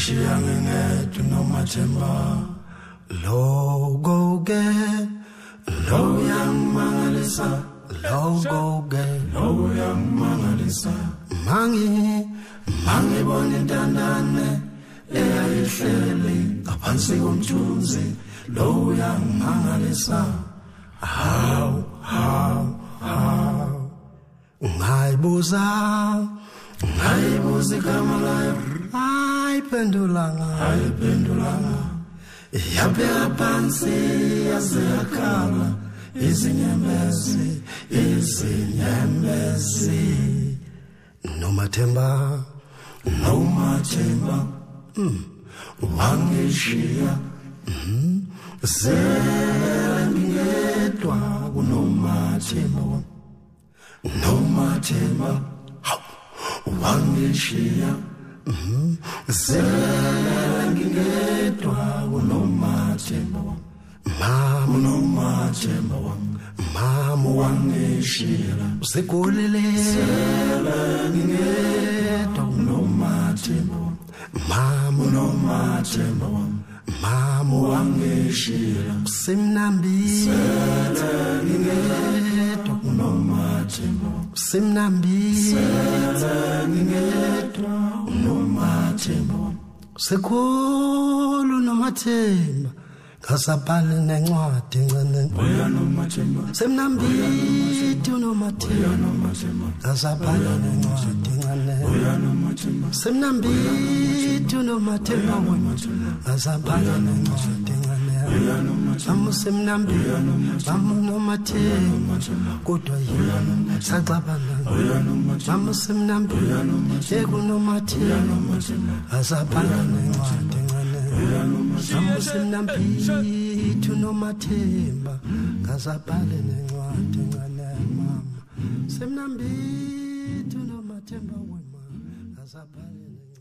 wangishiya ngingedwa nomathemba logo ke lo yangimangalisa logo ke lo yangimangalisa mangi bona intandane eyayihleli ngaphansi komthunzi lo yangimangalisa how ngaibuza igama layo ayiphendulanga yabheka phansi yaze yakhala izinyembezi nomathemba wangishiya zengedwa nomathemba wangishiya zengedwa nomathemba mama wangishiya usekolele ngedwa nomathemba mama wangishiya simnambile ngedwa nomathemba ngedwa nomathemba sekhulu nomathemba ngasabhali nencwadi ncane semnambiti unomathemba ngasabhali nencwadi ncane semnambiti unomathemba ngasabhali nencwadi ncane amusemnambiti amunomathemba kodwa yena saxabana amusemnambiti ekunomathemba ngasabhali nencwadi ncane amusemnambiti unomathemba ngasabhali nencwadi ncane mama semnambiti unomathemba wema ngasabhali